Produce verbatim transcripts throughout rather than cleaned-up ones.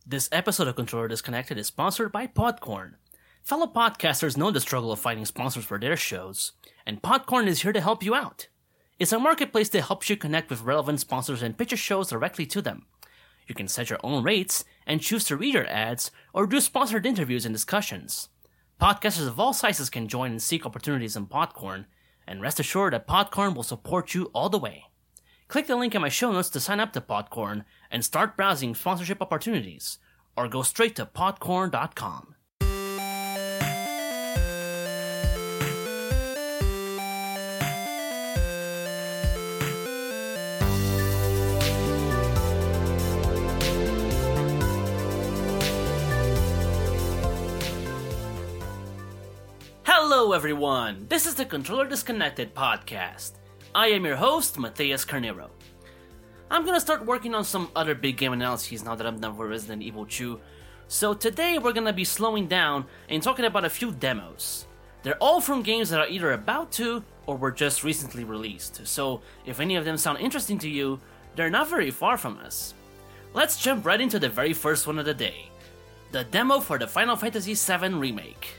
This episode of Controller Disconnected is sponsored by Podcorn. Fellow podcasters know the struggle of finding sponsors for their shows, and Podcorn is here to help you out. It's a marketplace that helps you connect with relevant sponsors and pitch your shows directly to them. You can set your own rates and choose to read your ads or do sponsored interviews and discussions. Podcasters of all sizes can join and seek opportunities in Podcorn, and rest assured that Podcorn will support you all the way. Click the link in my show notes to sign up to Podcorn and start browsing sponsorship opportunities, or go straight to podcorn dot com. Hello everyone, this is the Controller Disconnected podcast. I am your host, Mateus Carneiro. I'm gonna start working on some other big game analyses now that I'm done with Resident Evil two. So today we're gonna be slowing down and talking about a few demos. They're all from games that are either about to or were just recently released. So if any of them sound interesting to you, they're not very far from us. Let's jump right into the very first one of the day. The demo for the Final Fantasy seven Remake.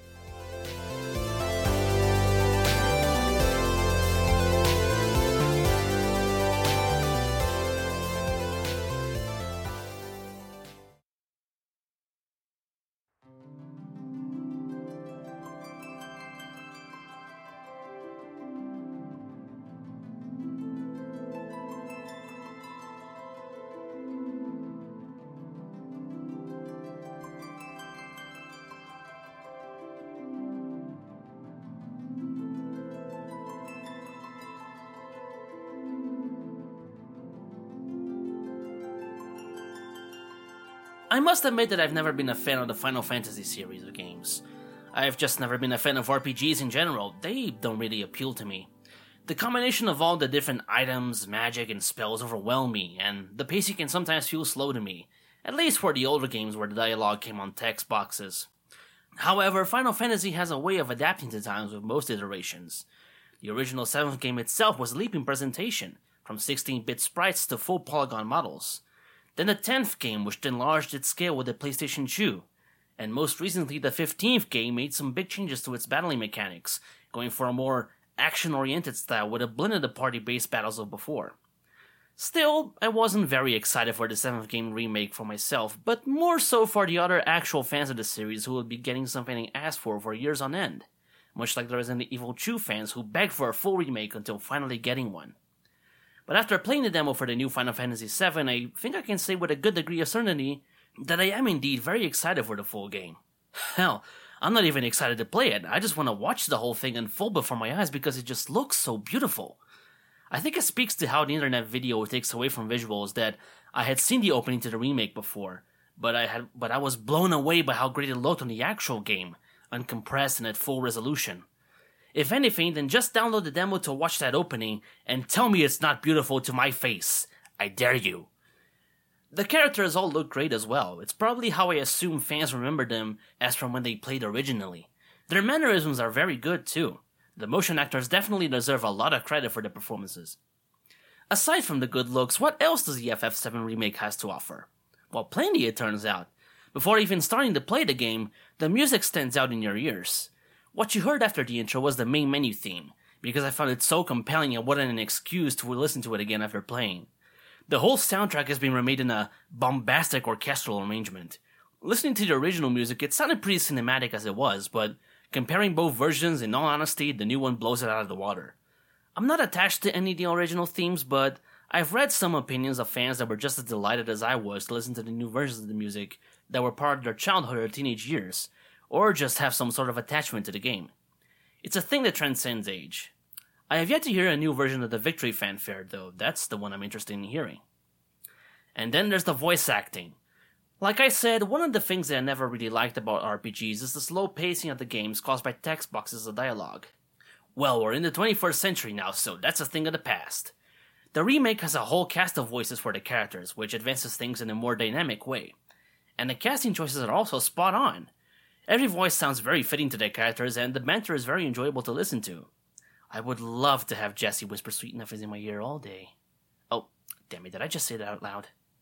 I must admit that I've never been a fan of the Final Fantasy series of games. I've just never been a fan of R P Gs in general. They don't really appeal to me. The combination of all the different items, magic, and spells overwhelm me, and the pacing can sometimes feel slow to me, at least for the older games where the dialogue came on text boxes. However, Final Fantasy has a way of adapting to times with most iterations. The original seventh game itself was a leap in presentation, from sixteen-bit sprites to full polygon models. Then the tenth game, which enlarged its scale with the PlayStation two. And most recently, the fifteenth game made some big changes to its battling mechanics, going for a more action-oriented style with a blend of the party-based battles of before. Still, I wasn't very excited for the seventh game remake for myself, but more so for the other actual fans of the series who would be getting something they asked for for years on end, much like the Resident Evil two fans who begged for a full remake until finally getting one. But after playing the demo for the new Final Fantasy seven, I think I can say with a good degree of certainty that I am indeed very excited for the full game. Hell, I'm not even excited to play it, I just want to watch the whole thing unfold before my eyes because it just looks so beautiful. I think it speaks to how the internet video takes away from visuals that I had seen the opening to the remake before, but I had but I was blown away by how great it looked on the actual game, uncompressed and at full resolution. If anything, then just download the demo to watch that opening and tell me it's not beautiful to my face. I dare you. The characters all look great as well. It's probably how I assume fans remember them as from when they played originally. Their mannerisms are very good too. The motion actors definitely deserve a lot of credit for their performances. Aside from the good looks, what else does the F F seven remake has to offer? Well, plenty it turns out. Before even starting to play the game, the music stands out in your ears. What you heard after the intro was the main menu theme, because I found it so compelling it wasn't an excuse to listen to it again after playing. The whole soundtrack has been remade in a bombastic orchestral arrangement. Listening to the original music, it sounded pretty cinematic as it was, but comparing both versions, in all honesty, the new one blows it out of the water. I'm not attached to any of the original themes, but I've read some opinions of fans that were just as delighted as I was to listen to the new versions of the music that were part of their childhood or teenage years, or just have some sort of attachment to the game. It's a thing that transcends age. I have yet to hear a new version of the Victory fanfare, though. That's the one I'm interested in hearing. And then there's the voice acting. Like I said, one of the things that I never really liked about R P Gs is the slow pacing of the games caused by text boxes of dialogue. Well, we're in the twenty-first century now, so that's a thing of the past. The remake has a whole cast of voices for the characters, which advances things in a more dynamic way. And the casting choices are also spot on. Every voice sounds very fitting to their characters, and the banter is very enjoyable to listen to. I would love to have Jessie whisper sweet nothings in my ear all day. Oh, damn it, did I just say that out loud?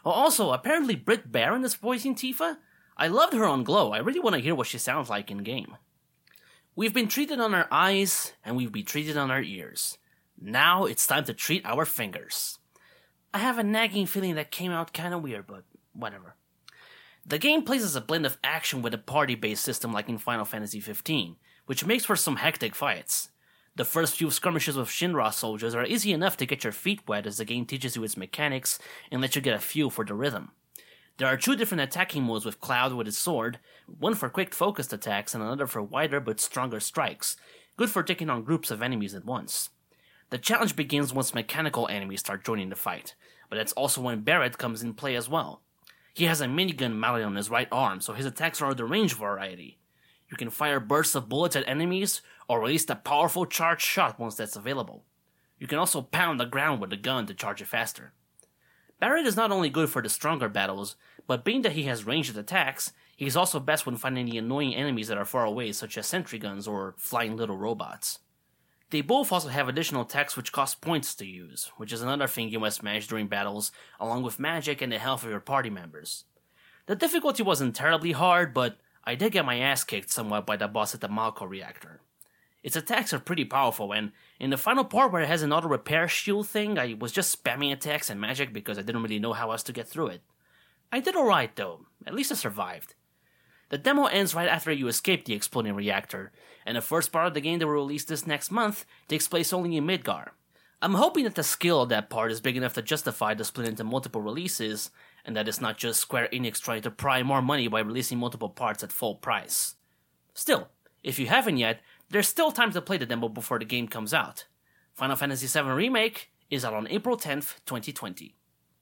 Oh, also, apparently Britt Baron is voicing Tifa? I loved her on Glow. I really want to hear what she sounds like in-game. We've been treated on our eyes, and we've been treated on our ears. Now it's time to treat our fingers. I have a nagging feeling that came out kinda weird, but whatever. The game plays as a blend of action with a party-based system like in Final Fantasy fifteen, which makes for some hectic fights. The first few skirmishes with Shinra soldiers are easy enough to get your feet wet as the game teaches you its mechanics and lets you get a feel for the rhythm. There are two different attacking modes with Cloud with his sword, one for quick focused attacks and another for wider but stronger strikes, good for taking on groups of enemies at once. The challenge begins once mechanical enemies start joining the fight, but that's also when Barret comes in play as well. He has a minigun mounted on his right arm, so his attacks are of the range variety. You can fire bursts of bullets at enemies, or release a powerful charged shot once that's available. You can also pound the ground with a gun to charge it faster. Barret is not only good for the stronger battles, but being that he has ranged attacks, he's also best when fighting the annoying enemies that are far away, such as sentry guns or flying little robots. They both also have additional attacks which cost points to use, which is another thing you must manage during battles, along with magic and the health of your party members. The difficulty wasn't terribly hard, but I did get my ass kicked somewhat by the boss at the Malco reactor. Its attacks are pretty powerful, and in the final part where it has an auto-repair shield thing, I was just spamming attacks and magic because I didn't really know how else to get through it. I did alright though, at least I survived. The demo ends right after you escape the exploding reactor, and the first part of the game that will release this next month takes place only in Midgar. I'm hoping that the skill of that part is big enough to justify the split into multiple releases, and that it's not just Square Enix trying to pry more money by releasing multiple parts at full price. Still, if you haven't yet, there's still time to play the demo before the game comes out. Final Fantasy seven Remake is out on April tenth, twenty twenty.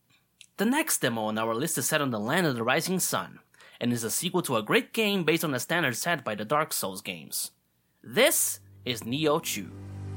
The next demo on our list is set on the Land of the Rising Sun, and is a sequel to a great game based on the standards set by the Dark Souls games. This is Nioh two.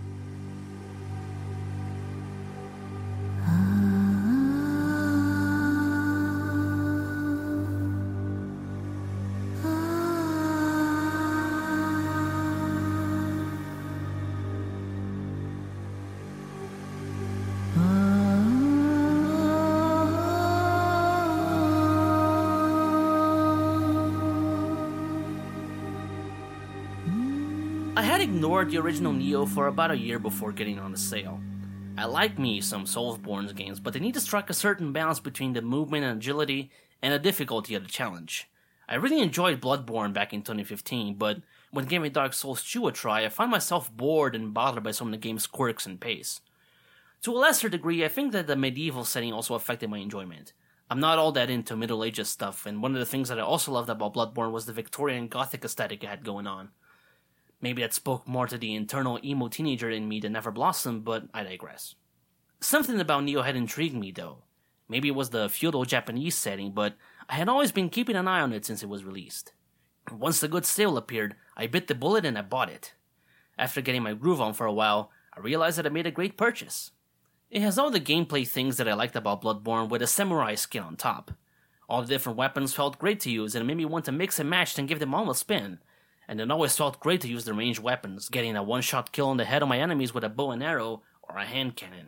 I had ignored the original Nioh for about a year before getting on the sale. I like me some Soulsborne games, but they need to strike a certain balance between the movement and agility and the difficulty of the challenge. I really enjoyed Bloodborne back in twenty fifteen, but when giving Dark Souls two a try, I found myself bored and bothered by some of the game's quirks and pace. To a lesser degree, I think that the medieval setting also affected my enjoyment. I'm not all that into Middle Ages stuff, and one of the things that I also loved about Bloodborne was the Victorian Gothic aesthetic it had going on. Maybe that spoke more to the internal emo teenager in me that never blossomed, but I digress. Something about Nioh had intrigued me, though. Maybe it was the feudal Japanese setting, but I had always been keeping an eye on it since it was released. Once the good sale appeared, I bit the bullet and I bought it. After getting my groove on for a while, I realized that I made a great purchase. It has all the gameplay things that I liked about Bloodborne with a samurai skin on top. All the different weapons felt great to use and it made me want to mix and match and give them all a spin. And it always felt great to use the ranged weapons, getting a one-shot kill on the head of my enemies with a bow and arrow or a hand cannon.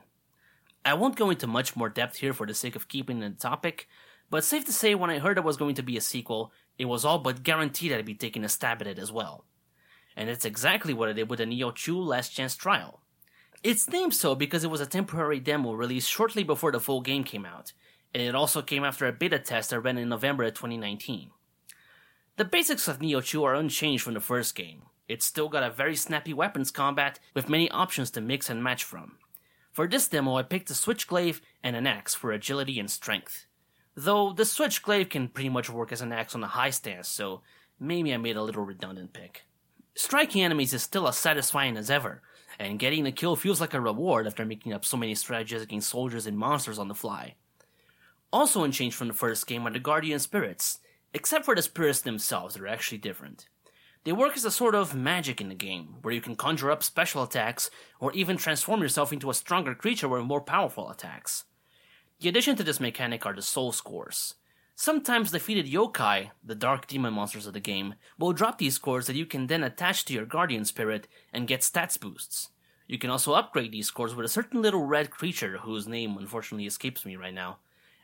I won't go into much more depth here for the sake of keeping the topic, but safe to say when I heard there was going to be a sequel, it was all but guaranteed I'd be taking a stab at it as well. And it's exactly what I did with the Nioh two Last Chance trial. It's named so because it was a temporary demo released shortly before the full game came out, and it also came after a beta test that ran in November of twenty nineteen. The basics of Nioh two are unchanged from the first game. It's still got a very snappy weapons combat with many options to mix and match from. For this demo I picked a Switchglaive and an axe for agility and strength. Though the Switchglaive can pretty much work as an axe on a high stance, so maybe I made a little redundant pick. Striking enemies is still as satisfying as ever, and getting a kill feels like a reward after making up so many strategies against soldiers and monsters on the fly. Also unchanged from the first game are the Guardian Spirits, except for the spirits themselves that are actually different. They work as a sort of magic in the game, where you can conjure up special attacks, or even transform yourself into a stronger creature with more powerful attacks. The addition to this mechanic are the soul scores. Sometimes defeated yokai, the dark demon monsters of the game, will drop these scores that you can then attach to your guardian spirit and get stats boosts. You can also upgrade these scores with a certain little red creature whose name unfortunately escapes me right now,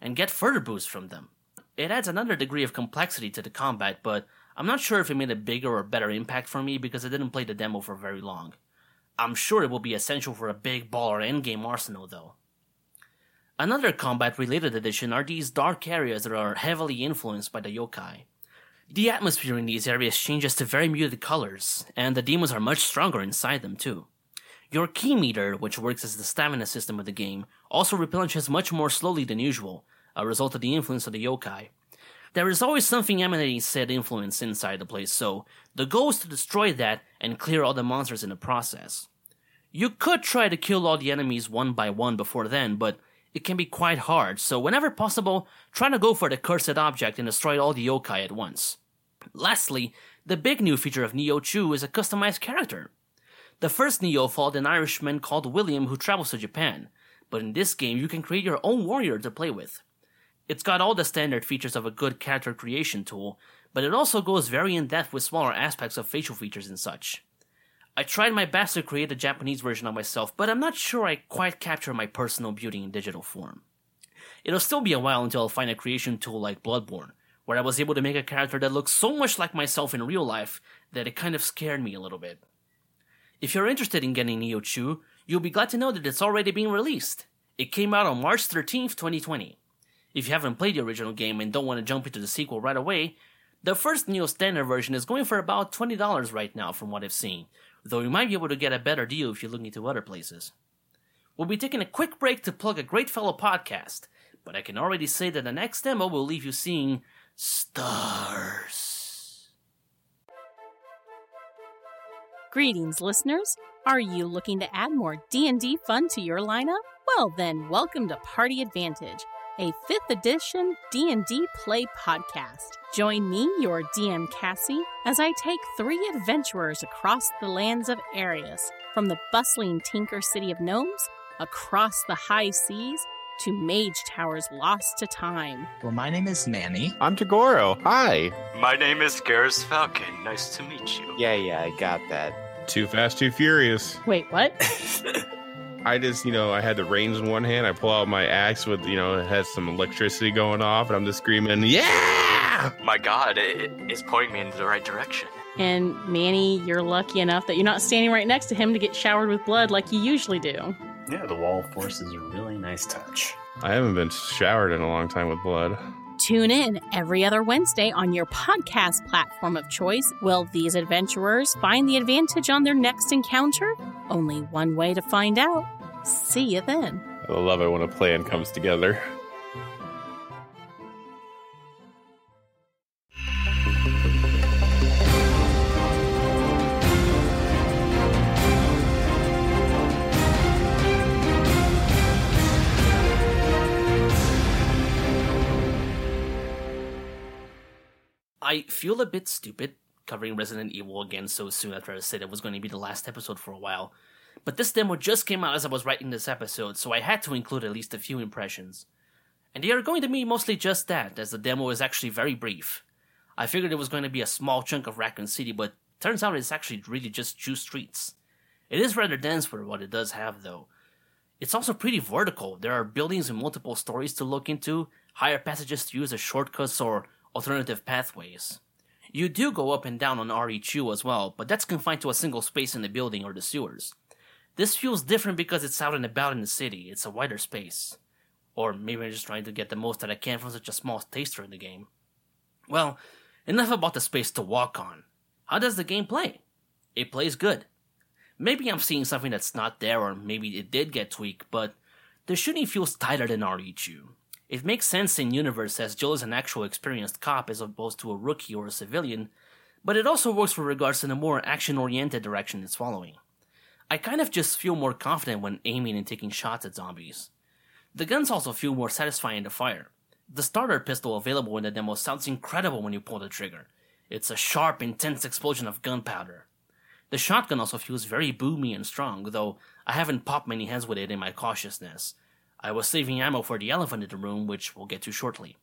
and get further boosts from them. It adds another degree of complexity to the combat, but I'm not sure if it made a bigger or better impact for me because I didn't play the demo for very long. I'm sure it will be essential for a big baller endgame arsenal though. Another combat-related addition are these dark areas that are heavily influenced by the yokai. The atmosphere in these areas changes to very muted colors, and the demons are much stronger inside them too. Your ki meter, which works as the stamina system of the game, also replenishes much more slowly than usual, a result of the influence of the yokai. There is always something emanating said influence inside the place, so the goal is to destroy that and clear all the monsters in the process. You could try to kill all the enemies one by one before then, but it can be quite hard, so whenever possible, try to go for the cursed object and destroy all the yokai at once. Lastly, the big new feature of Nioh two is a customized character. The first Nioh followed an Irishman called William who travels to Japan, but in this game you can create your own warrior to play with. It's got all the standard features of a good character creation tool, but it also goes very in-depth with smaller aspects of facial features and such. I tried my best to create a Japanese version of myself, but I'm not sure I quite capture my personal beauty in digital form. It'll still be a while until I'll find a creation tool like Bloodborne, where I was able to make a character that looks so much like myself in real life that it kind of scared me a little bit. If you're interested in getting Nioh two, you'll be glad to know that it's already being released. It came out on March thirteenth, twenty twenty. If you haven't played the original game and don't want to jump into the sequel right away, the first Nioh Standard version is going for about twenty dollars right now from what I've seen, though you might be able to get a better deal if you're looking to other places. We'll be taking a quick break to plug a great fellow podcast, but I can already say that the next demo will leave you seeing stars. Greetings, listeners. Are you looking to add more D and D fun to your lineup? Well then, welcome to Party Advantage, a fifth edition D and D play podcast. Join me, your D M Cassie, as I take three adventurers across the lands of Arius, from the bustling Tinker City of Gnomes, across the high seas, to Mage Towers lost to time. Well, my name is Manny. I'm Tagoro. Hi. My name is Garrus Falcon. Nice to meet you. Yeah, yeah, I got that. Too Fast, Too Furious. Wait, what? I just, you know, I had the reins in one hand. I pull out my axe with, you know, it has some electricity going off, and I'm just screaming, yeah! My God, it, it's pointing me in the right direction. And Manny, you're lucky enough that you're not standing right next to him to get showered with blood like you usually do. Yeah, the wall of force is a really nice touch. I haven't been showered in a long time with blood. Tune in every other Wednesday on your podcast platform of choice. Will these adventurers find the advantage on their next encounter? Only one way to find out. See you then. I love it when a plan comes together. I feel a bit stupid covering Resident Evil again so soon after I said it was going to be the last episode for a while, but this demo just came out as I was writing this episode, so I had to include at least a few impressions. And they are going to be mostly just that, as the demo is actually very brief. I figured it was going to be a small chunk of Raccoon City, but turns out it's actually really just two streets. It is rather dense for what it does have, though. It's also pretty vertical. There are buildings and multiple stories to look into, higher passages to use as shortcuts or alternative pathways. You do go up and down on R E two as well, but that's confined to a single space in the building or the sewers. This feels different because it's out and about in the city. It's a wider space. Or maybe I'm just trying to get the most that I can from such a small taster in the game. Well, enough about the space to walk on. How does the game play? It plays good. Maybe I'm seeing something that's not there, or maybe it did get tweaked, but the shooting feels tighter than R E two. It makes sense in universe as Jill is an actual experienced cop as opposed to a rookie or a civilian, but it also works with regards to the more action-oriented direction it's following. I kind of just feel more confident when aiming and taking shots at zombies. The guns also feel more satisfying to fire. The starter pistol available in the demo sounds incredible when you pull the trigger. It's a sharp, intense explosion of gunpowder. The shotgun also feels very boomy and strong, though I haven't popped many heads with it in my cautiousness. I was saving ammo for the elephant in the room, which we'll get to shortly.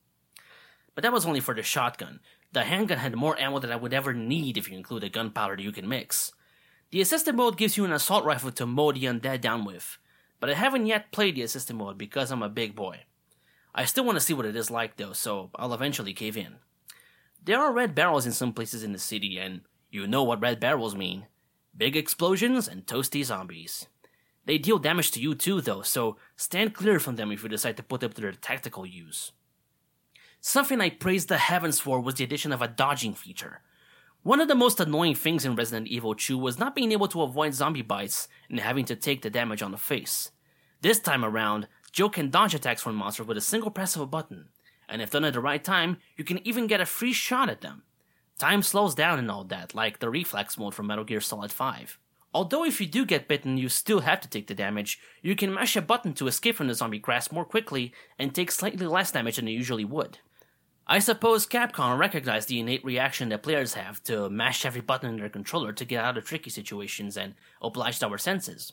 But that was only for the shotgun. The handgun had more ammo than I would ever need if you include a gunpowder that you can mix. The assisted mode gives you an assault rifle to mow the undead down with, but I haven't yet played the assisted mode because I'm a big boy. I still want to see what it is like though, so I'll eventually cave in. There are red barrels in some places in the city, and you know what red barrels mean. Big explosions and toasty zombies. They deal damage to you too though, so stand clear from them if you decide to put them to their tactical use. Something I praised the heavens for was the addition of a dodging feature. One of the most annoying things in Resident Evil two was not being able to avoid zombie bites and having to take the damage on the face. This time around, Jill can dodge attacks from monsters with a single press of a button, and if done at the right time, you can even get a free shot at them. Time slows down and all that, like the reflex mode from Metal Gear Solid five. Although if you do get bitten, you still have to take the damage, you can mash a button to escape from the zombie grasp more quickly and take slightly less damage than you usually would. I suppose Capcom recognized the innate reaction that players have to mash every button in their controller to get out of tricky situations and oblige our senses.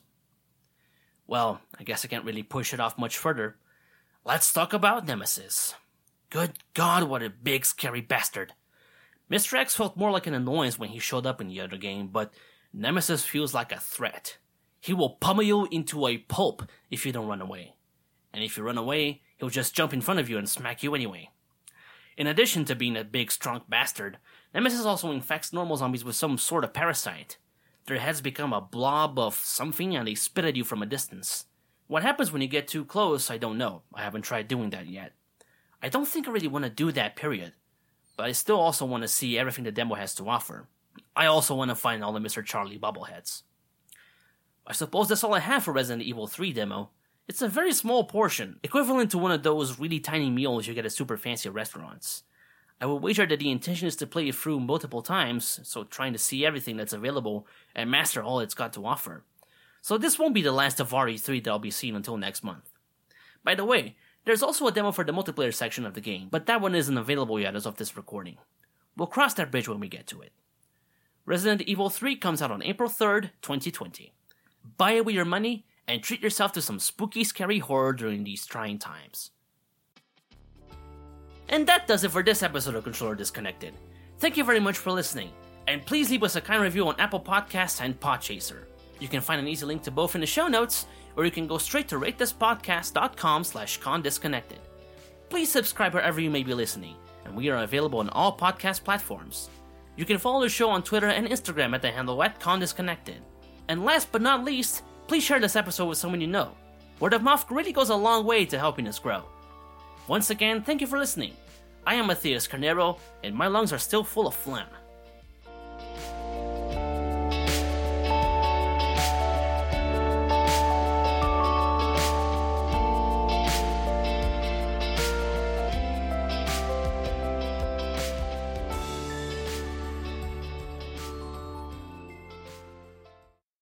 Well, I guess I can't really push it off much further. Let's talk about Nemesis. Good God, what a big, scary bastard. Mister X felt more like an annoyance when he showed up in the other game, but Nemesis feels like a threat. He will pummel you into a pulp if you don't run away. And if you run away, he'll just jump in front of you and smack you anyway. In addition to being a big, strong bastard, Nemesis also infects normal zombies with some sort of parasite. Their heads become a blob of something and they spit at you from a distance. What happens when you get too close, I don't know. I haven't tried doing that yet. I don't think I really want to do that, period. But I still also want to see everything the demo has to offer. I also want to find all the Mister Charlie bobbleheads. I suppose that's all I have for Resident Evil three demo. It's a very small portion, equivalent to one of those really tiny meals you get at super fancy restaurants. I will wager that the intention is to play it through multiple times, so trying to see everything that's available and master all it's got to offer. So this won't be the last of R E three that I'll be seeing until next month. By the way, there's also a demo for the multiplayer section of the game, but that one isn't available yet as of this recording. We'll cross that bridge when we get to it. Resident Evil three comes out on April third, twenty twenty. Buy it with your money, and treat yourself to some spooky, scary horror during these trying times. And that does it for this episode of Controller Disconnected. Thank you very much for listening, and please leave us a kind review on Apple Podcasts and Podchaser. You can find an easy link to both in the show notes, or you can go straight to ratethispodcast.com slash condisconnected. Please subscribe wherever you may be listening, and we are available on all podcast platforms. You can follow the show on Twitter and Instagram at the handle at condisconnected. And last but not least, please share this episode with someone you know. Word of mouth really goes a long way to helping us grow. Once again, thank you for listening. I am Matthias Carnero, and my lungs are still full of phlegm.